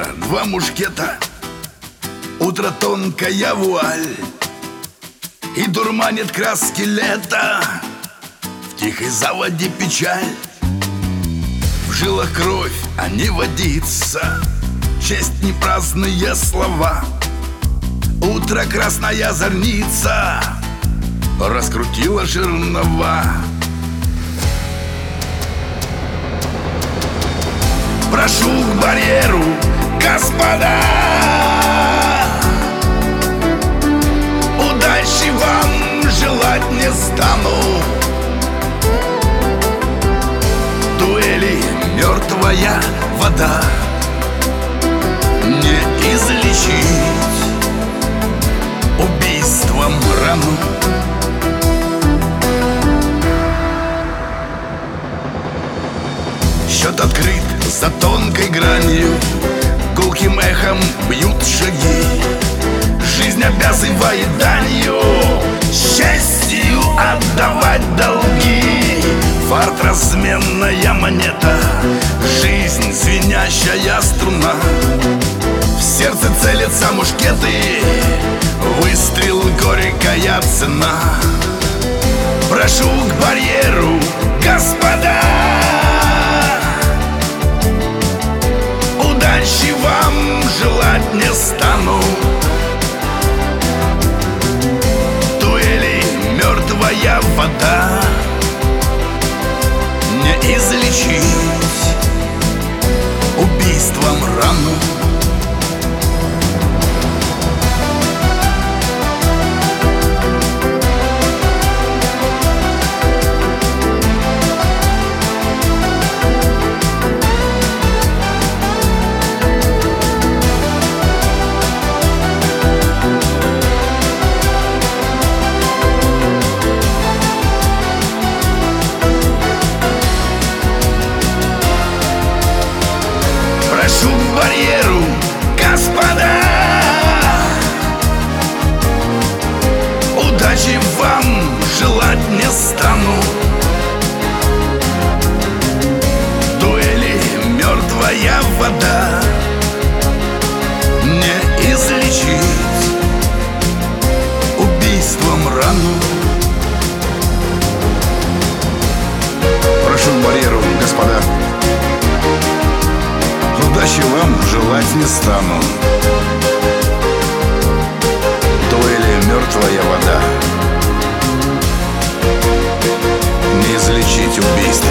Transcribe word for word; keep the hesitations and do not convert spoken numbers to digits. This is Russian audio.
Барьера два мушкета, утро тонкая вуаль, и дурманит краски лета, в тихой заводе печаль. В жилах кровь, а не водится, честь не праздные слова. Утро красная зорница раскрутила жернова. Прошу к барьеру, господа, удачи вам желать не стану. Дуэли мертвая вода, не излечить убийством рану. Счет открыт за тонкой гранью, гулким эхом бьют шаги. Жизнь обязывает данью, счастью отдавать долги. Фарт разменная монета, жизнь звенящая струна. В сердце целятся мушкеты, выстрел горькая цена. Прошу к барьеру, господа, удачи вам желать не стану. Дуэли мертвая вода, не излечить убийством рану. Прошу к барьеру, господа, удачи вам желать не стану. Дуэли мертвая вода, не излечить убийством рану. Прошу к барьеру, господа, удачи вам желать не стану. Дуэли мертвая вода, не излечить убийство